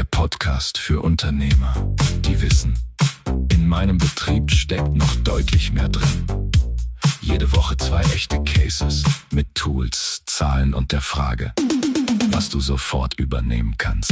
Podcast für Unternehmer, die wissen, in meinem Betrieb steckt noch deutlich mehr drin. Jede Woche 2 echte Cases mit Tools, Zahlen und der Frage, was du sofort übernehmen kannst.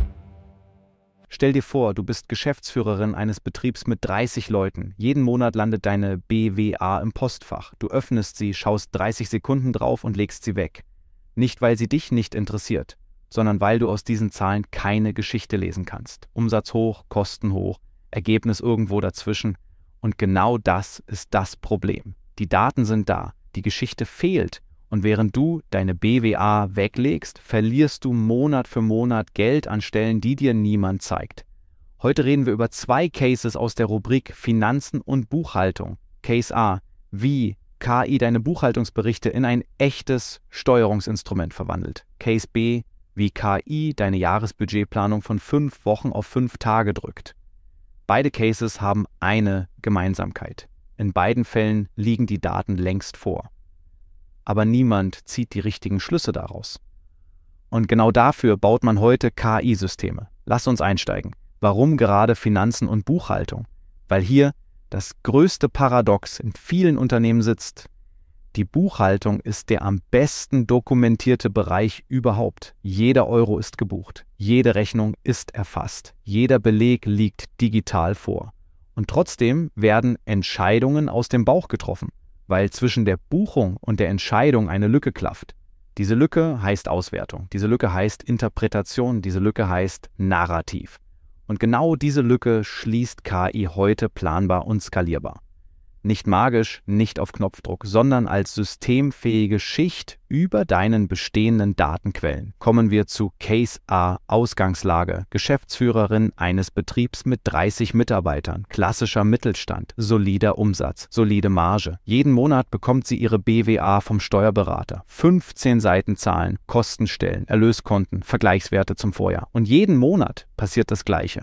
Stell dir vor, du bist Geschäftsführerin eines Betriebs mit 30 Leuten. Jeden Monat landet deine BWA im Postfach. Du öffnest sie, schaust 30 Sekunden drauf und legst sie weg. Nicht, weil sie dich nicht interessiert, sondern weil du aus diesen Zahlen keine Geschichte lesen kannst. Umsatz hoch, Kosten hoch, Ergebnis irgendwo dazwischen. Und genau das ist das Problem. Die Daten sind da, die Geschichte fehlt. Und während du deine BWA weglegst, verlierst du Monat für Monat Geld an Stellen, die dir niemand zeigt. Heute reden wir über 2 Cases aus der Rubrik Finanzen und Buchhaltung. Case A, wie KI deine Buchhaltungsberichte in ein echtes Steuerungsinstrument verwandelt. Case B, wie KI deine Jahresbudgetplanung von 5 Wochen auf 5 Tage drückt. Beide Cases haben eine Gemeinsamkeit. In beiden Fällen liegen die Daten längst vor. Aber niemand zieht die richtigen Schlüsse daraus. Und genau dafür baut man heute KI-Systeme. Lass uns einsteigen. Warum gerade Finanzen und Buchhaltung? Weil hier das größte Paradox in vielen Unternehmen sitzt. Die Buchhaltung ist der am besten dokumentierte Bereich überhaupt. Jeder Euro ist gebucht, jede Rechnung ist erfasst, jeder Beleg liegt digital vor. Und trotzdem werden Entscheidungen aus dem Bauch getroffen, weil zwischen der Buchung und der Entscheidung eine Lücke klafft. Diese Lücke heißt Auswertung, diese Lücke heißt Interpretation, diese Lücke heißt Narrativ. Und genau diese Lücke schließt KI heute planbar und skalierbar. Nicht magisch, nicht auf Knopfdruck, sondern als systemfähige Schicht über deinen bestehenden Datenquellen. Kommen wir zu Case A, Ausgangslage. Geschäftsführerin eines Betriebs mit 30 Mitarbeitern, klassischer Mittelstand, solider Umsatz, solide Marge. Jeden Monat bekommt sie ihre BWA vom Steuerberater. 15 Seiten Zahlen, Kostenstellen, Erlöskonten, Vergleichswerte zum Vorjahr. Und jeden Monat passiert das Gleiche.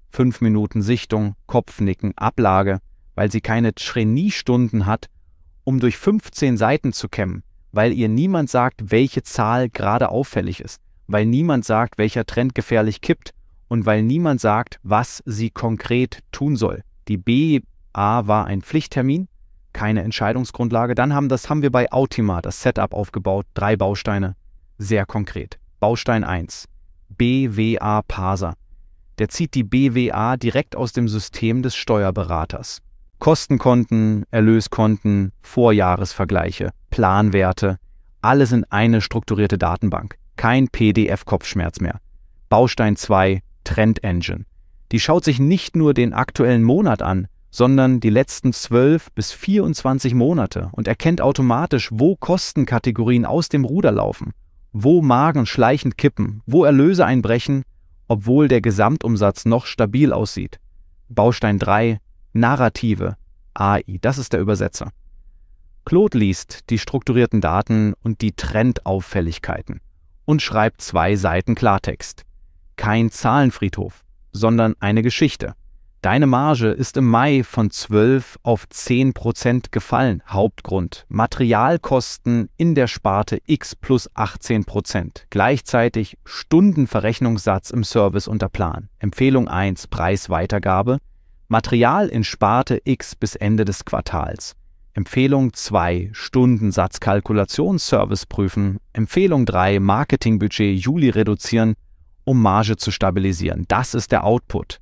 5 Minuten Sichtung, Kopfnicken, Ablage, weil sie keine Trainee-Stunden hat, um durch 15 Seiten zu kämmen, weil ihr niemand sagt, welche Zahl gerade auffällig ist, weil niemand sagt, welcher Trend gefährlich kippt und weil niemand sagt, was sie konkret tun soll. Die BA war ein Pflichttermin, keine Entscheidungsgrundlage. Dann haben wir bei Autima das Setup aufgebaut, 3 Bausteine, sehr konkret. Baustein 1, BWA Parser. Der zieht die BWA direkt aus dem System des Steuerberaters. Kostenkonten, Erlöskonten, Vorjahresvergleiche, Planwerte, alles in eine strukturierte Datenbank. Kein PDF-Kopfschmerz mehr. Baustein 2, Trend Engine. Die schaut sich nicht nur den aktuellen Monat an, sondern die letzten 12 bis 24 Monate und erkennt automatisch, wo Kostenkategorien aus dem Ruder laufen, wo Margen schleichend kippen, wo Erlöse einbrechen, obwohl der Gesamtumsatz noch stabil aussieht. Baustein 3, Narrative, AI, das ist der Übersetzer. Claude liest die strukturierten Daten und die Trendauffälligkeiten und schreibt 2 Seiten Klartext. Kein Zahlenfriedhof, sondern eine Geschichte. Deine Marge ist im Mai von 12 auf 10% gefallen. Hauptgrund: Materialkosten in der Sparte X plus 18%. Gleichzeitig Stundenverrechnungssatz im Service unter Plan. Empfehlung 1, Preisweitergabe. Material in Sparte X bis Ende des Quartals. Empfehlung 2, Stundensatzkalkulationsservice prüfen. Empfehlung 3, Marketingbudget Juli reduzieren, um Marge zu stabilisieren. Das ist der Output.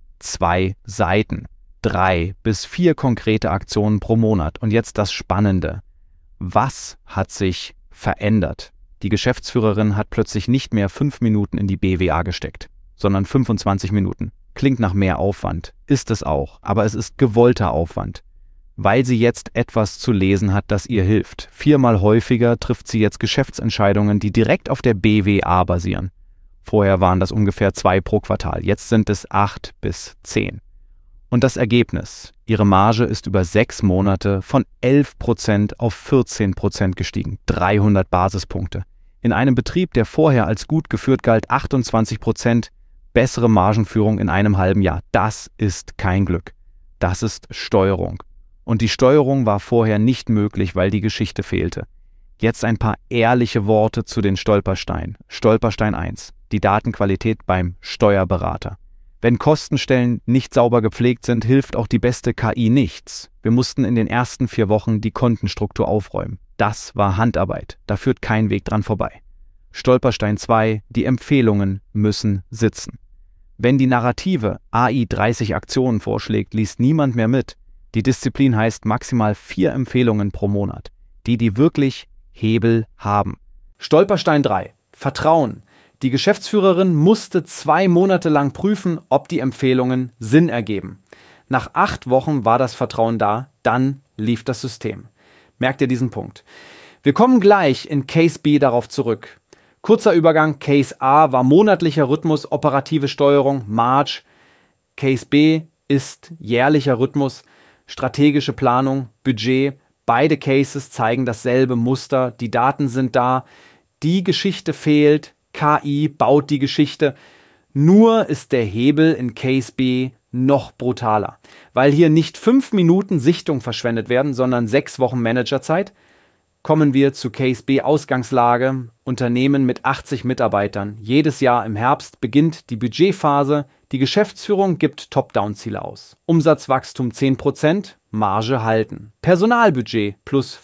2 Seiten, 3 bis 4 konkrete Aktionen pro Monat. Und jetzt das Spannende. Was hat sich verändert? Die Geschäftsführerin hat plötzlich nicht mehr 5 Minuten in die BWA gesteckt, sondern 25 Minuten. Klingt nach mehr Aufwand, ist es auch, aber es ist gewollter Aufwand, weil sie jetzt etwas zu lesen hat, das ihr hilft. 4-mal häufiger trifft sie jetzt Geschäftsentscheidungen, die direkt auf der BWA basieren. Vorher waren das ungefähr 2 pro Quartal, jetzt sind es 8 bis 10. Und das Ergebnis: Ihre Marge ist über 6 Monate von 11% auf 14% gestiegen, 300 Basispunkte. In einem Betrieb, der vorher als gut geführt galt, 28%, bessere Margenführung in einem halben Jahr. Das ist kein Glück. Das ist Steuerung. Und die Steuerung war vorher nicht möglich, weil die Geschichte fehlte. Jetzt ein paar ehrliche Worte zu den Stolpersteinen. Stolperstein 1. Die Datenqualität beim Steuerberater. Wenn Kostenstellen nicht sauber gepflegt sind, hilft auch die beste KI nichts. Wir mussten in den ersten 4 Wochen die Kontenstruktur aufräumen. Das war Handarbeit. Da führt kein Weg dran vorbei. Stolperstein 2. Die Empfehlungen müssen sitzen. Wenn die Narrative AI 30 Aktionen vorschlägt, liest niemand mehr mit. Die Disziplin heißt maximal 4 Empfehlungen pro Monat. Die wirklich Hebel haben. Stolperstein 3. Vertrauen. Die Geschäftsführerin musste 2 Monate lang prüfen, ob die Empfehlungen Sinn ergeben. Nach 8 Wochen war das Vertrauen da, dann lief das System. Merkt ihr diesen Punkt? Wir kommen gleich in Case B darauf zurück. Kurzer Übergang, Case A war monatlicher Rhythmus, operative Steuerung, March. Case B ist jährlicher Rhythmus, strategische Planung, Budget. Beide Cases zeigen dasselbe Muster, die Daten sind da, die Geschichte fehlt, KI baut die Geschichte. Nur ist der Hebel in Case B noch brutaler, weil hier nicht 5 Minuten Sichtung verschwendet werden, sondern 6 Wochen Managerzeit. Kommen wir zu Case B Ausgangslage, Unternehmen mit 80 Mitarbeitern. Jedes Jahr im Herbst beginnt die Budgetphase, die Geschäftsführung gibt Top-Down-Ziele aus. Umsatzwachstum 10%, Marge halten. Personalbudget plus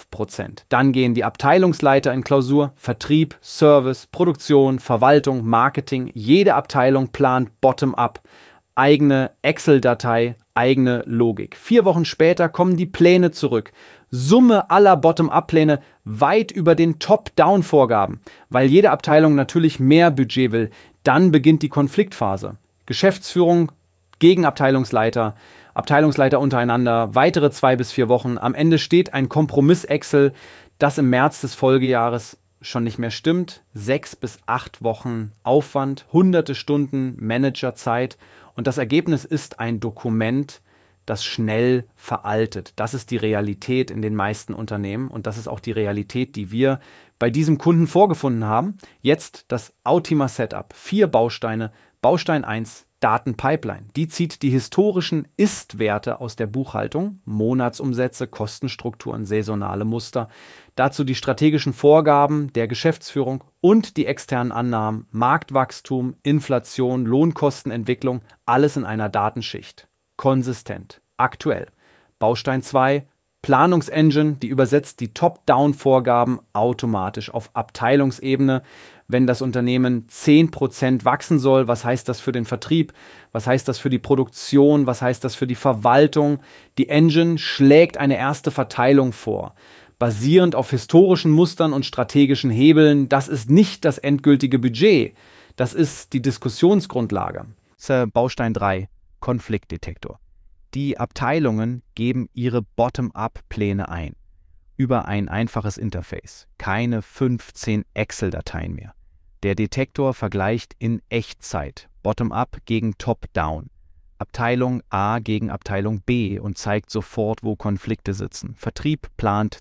5%. Dann gehen die Abteilungsleiter in Klausur, Vertrieb, Service, Produktion, Verwaltung, Marketing. Jede Abteilung plant bottom-up. Eigene Excel-Datei, eigene Logik. 4 Wochen später kommen die Pläne zurück. Summe aller Bottom-up-Pläne weit über den Top-Down-Vorgaben, weil jede Abteilung natürlich mehr Budget will. Dann beginnt die Konfliktphase. Geschäftsführung gegen Abteilungsleiter, Abteilungsleiter untereinander, weitere 2 bis 4 Wochen. Am Ende steht ein Kompromiss-Excel, das im März des Folgejahres schon nicht mehr stimmt. 6 bis 8 Wochen Aufwand, hunderte Stunden Managerzeit und das Ergebnis ist ein Dokument, das schnell veraltet. Das ist die Realität in den meisten Unternehmen und das ist auch die Realität, die wir bei diesem Kunden vorgefunden haben. Jetzt das Autima Setup. 4 Bausteine. Baustein 1, Datenpipeline. Die zieht die historischen Ist-Werte aus der Buchhaltung, Monatsumsätze, Kostenstrukturen, saisonale Muster. Dazu die strategischen Vorgaben der Geschäftsführung und die externen Annahmen, Marktwachstum, Inflation, Lohnkostenentwicklung, alles in einer Datenschicht. Konsistent, aktuell. Baustein 2, Planungsengine, die übersetzt die Top-Down-Vorgaben automatisch auf Abteilungsebene. Wenn das Unternehmen 10% wachsen soll, was heißt das für den Vertrieb? Was heißt das für die Produktion? Was heißt das für die Verwaltung? Die Engine schlägt eine erste Verteilung vor. Basierend auf historischen Mustern und strategischen Hebeln, das ist nicht das endgültige Budget. Das ist die Diskussionsgrundlage. Baustein 3. Konfliktdetektor. Die Abteilungen geben ihre Bottom-up-Pläne ein. Über ein einfaches Interface. Keine 15 Excel-Dateien mehr. Der Detektor vergleicht in Echtzeit. Bottom-up gegen Top-down. Abteilung A gegen Abteilung B und zeigt sofort, wo Konflikte sitzen. Vertrieb plant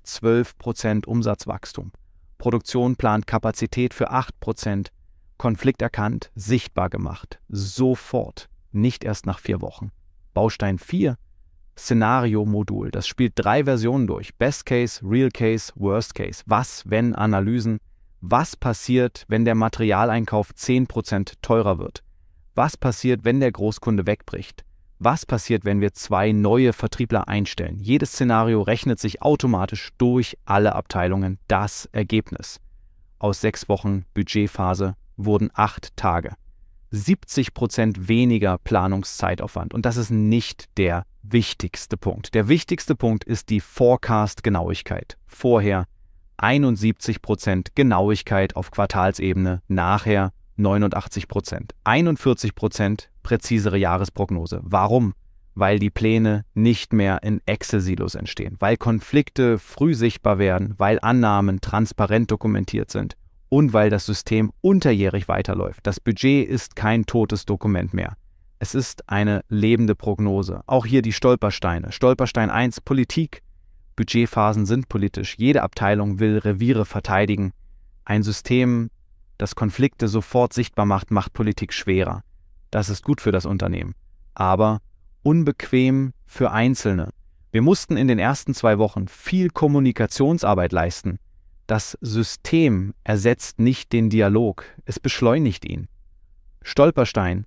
12% Umsatzwachstum. Produktion plant Kapazität für 8%. Konflikt erkannt, sichtbar gemacht. Sofort. Nicht erst nach 4 Wochen. Baustein 4, Szenario-Modul. Das spielt 3 Versionen durch. Best Case, Real Case, Worst Case. Was, wenn Analysen? Was passiert, wenn der Materialeinkauf 10% teurer wird? Was passiert, wenn der Großkunde wegbricht? Was passiert, wenn wir 2 neue Vertriebler einstellen? Jedes Szenario rechnet sich automatisch durch alle Abteilungen. Das Ergebnis. Aus 6 Wochen Budgetphase wurden 8 Tage. 70% weniger Planungszeitaufwand. Und das ist nicht der wichtigste Punkt. Der wichtigste Punkt ist die Forecast-Genauigkeit. Vorher 71% Genauigkeit auf Quartalsebene, nachher 89%. 41% präzisere Jahresprognose. Warum? Weil die Pläne nicht mehr in Excel-Silos entstehen, weil Konflikte früh sichtbar werden, weil Annahmen transparent dokumentiert sind. Und weil das System unterjährig weiterläuft. Das Budget ist kein totes Dokument mehr. Es ist eine lebende Prognose. Auch hier die Stolpersteine. Stolperstein 1, Politik. Budgetphasen sind politisch. Jede Abteilung will Reviere verteidigen. Ein System, das Konflikte sofort sichtbar macht, macht Politik schwerer. Das ist gut für das Unternehmen. Aber unbequem für Einzelne. Wir mussten in den ersten 2 Wochen viel Kommunikationsarbeit leisten. Das System ersetzt nicht den Dialog, es beschleunigt ihn. Stolperstein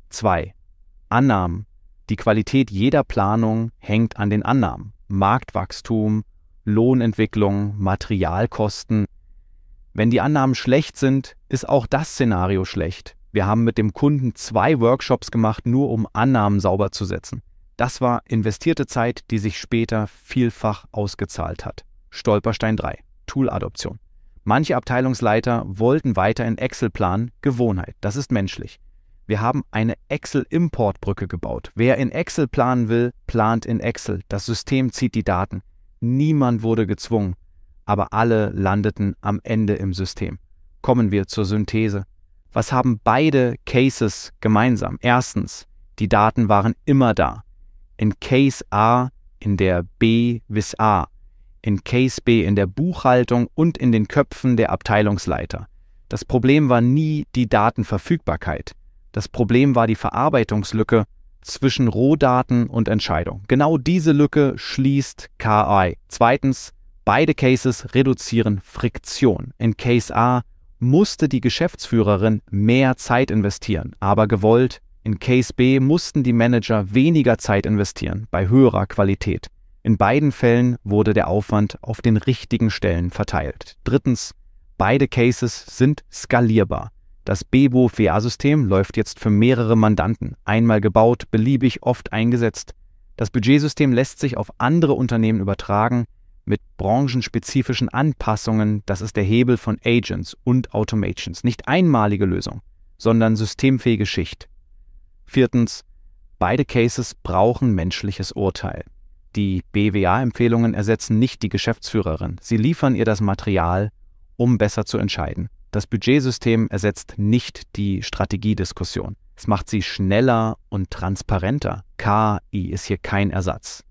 2. Annahmen. Die Qualität jeder Planung hängt an den Annahmen. Marktwachstum, Lohnentwicklung, Materialkosten. Wenn die Annahmen schlecht sind, ist auch das Szenario schlecht. Wir haben mit dem Kunden 2 Workshops gemacht, nur um Annahmen sauber zu setzen. Das war investierte Zeit, die sich später vielfach ausgezahlt hat. Stolperstein 3. Tool-Adoption. Manche Abteilungsleiter wollten weiter in Excel planen, Gewohnheit, das ist menschlich. Wir haben eine Excel-Importbrücke gebaut. Wer in Excel planen will, plant in Excel. Das System zieht die Daten. Niemand wurde gezwungen, aber alle landeten am Ende im System. Kommen wir zur Synthese. Was haben beide Cases gemeinsam? Erstens, die Daten waren immer da. In Case A, in der B bis A. In Case B, in der Buchhaltung und in den Köpfen der Abteilungsleiter. Das Problem war nie die Datenverfügbarkeit. Das Problem war die Verarbeitungslücke zwischen Rohdaten und Entscheidung. Genau diese Lücke schließt KI. Zweitens, beide Cases reduzieren Friktion. In Case A musste die Geschäftsführerin mehr Zeit investieren, aber gewollt. In Case B mussten die Manager weniger Zeit investieren, bei höherer Qualität. In beiden Fällen wurde der Aufwand auf den richtigen Stellen verteilt. Drittens, beide Cases sind skalierbar. Das BWO-WA-System läuft jetzt für mehrere Mandanten, einmal gebaut, beliebig oft eingesetzt. Das Budgetsystem lässt sich auf andere Unternehmen übertragen, mit branchenspezifischen Anpassungen. Das ist der Hebel von Agents und Automations. Nicht einmalige Lösung, sondern systemfähige Schicht. Viertens, beide Cases brauchen menschliches Urteil. Die BWA-Empfehlungen ersetzen nicht die Geschäftsführerin. Sie liefern ihr das Material, um besser zu entscheiden. Das Budgetsystem ersetzt nicht die Strategiediskussion. Es macht sie schneller und transparenter. KI ist hier kein Ersatz.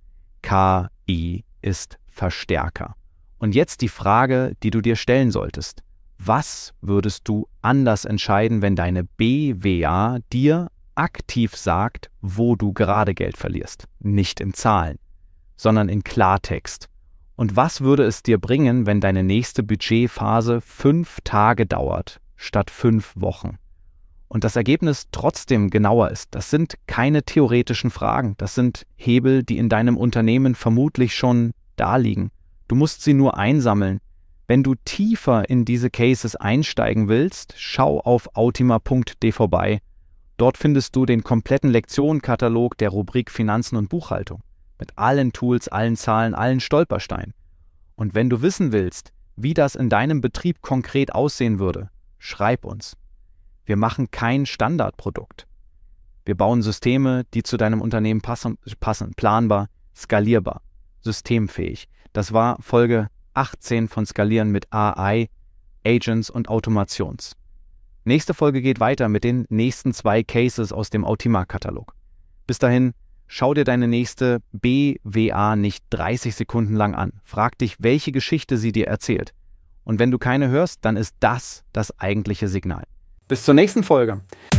KI ist Verstärker. Und jetzt die Frage, die du dir stellen solltest. Was würdest du anders entscheiden, wenn deine BWA dir aktiv sagt, wo du gerade Geld verlierst? Nicht in Zahlen, sondern in Klartext. Und was würde es dir bringen, wenn deine nächste Budgetphase 5 Tage dauert, statt 5 Wochen? Und das Ergebnis trotzdem genauer ist. Das sind keine theoretischen Fragen. Das sind Hebel, die in deinem Unternehmen vermutlich schon da liegen. Du musst sie nur einsammeln. Wenn du tiefer in diese Cases einsteigen willst, schau auf autima.de vorbei. Dort findest du den kompletten Lektionenkatalog der Rubrik Finanzen und Buchhaltung. Mit allen Tools, allen Zahlen, allen Stolpersteinen. Und wenn du wissen willst, wie das in deinem Betrieb konkret aussehen würde, schreib uns. Wir machen kein Standardprodukt. Wir bauen Systeme, die zu deinem Unternehmen passen, planbar, skalierbar, systemfähig. Das war Folge 18 von Skalieren mit AI, Agents und Automations. Nächste Folge geht weiter mit den nächsten 2 Cases aus dem Autima-Katalog. Bis dahin, schau dir deine nächste BWA nicht 30 Sekunden lang an. Frag dich, welche Geschichte sie dir erzählt. Und wenn du keine hörst, dann ist das eigentliche Signal. Bis zur nächsten Folge.